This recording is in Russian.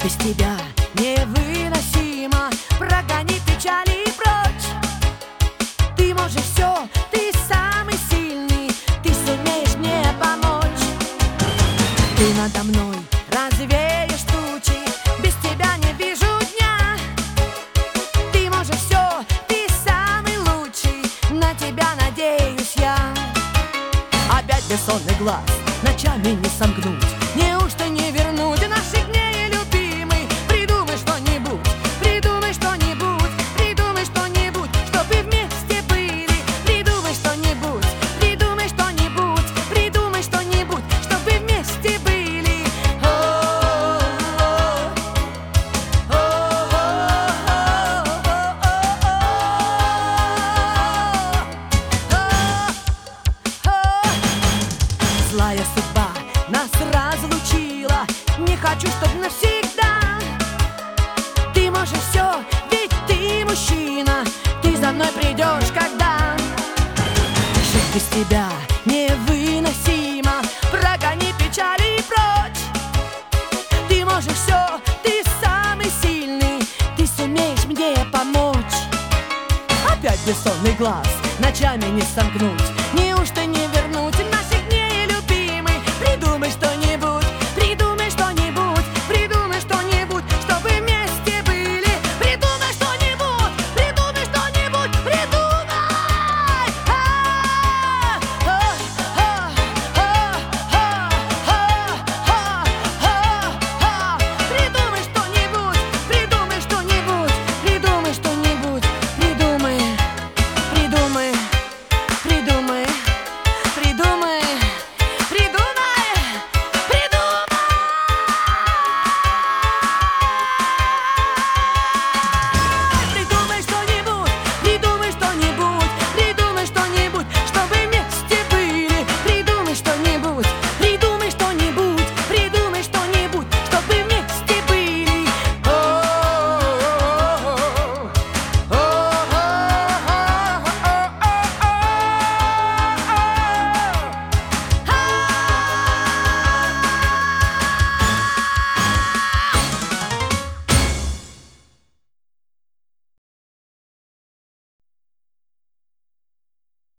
без тебя невыносимо. Прогони печали прочь. Ты можешь все, ты самый сильный, ты сумеешь мне помочь. Ты надо мной развеешь тучи, без тебя не вижу дня. Ты можешь все, ты самый лучший, на тебя надеюсь я. Опять бессонный глаз, ночами не сомкнуть. Неужто не вернуть наших дней, любимый? Придумай что-нибудь, придумай что-нибудь, придумай что-нибудь, чтобы вместе были. Придумай что-нибудь, придумай что-нибудь, придумай что-нибудь, чтобы вместе были. Злая судьба нас разлучила, не хочу, чтоб навсегда. Ты можешь все, ведь ты мужчина, ты за мной придешь, когда. Жить без тебя невыносимо, прогони печали прочь. Ты можешь все, ты самый сильный, ты сумеешь мне помочь. Опять бессонный глаз, ночами не сомкнуть. Неужто не вернуть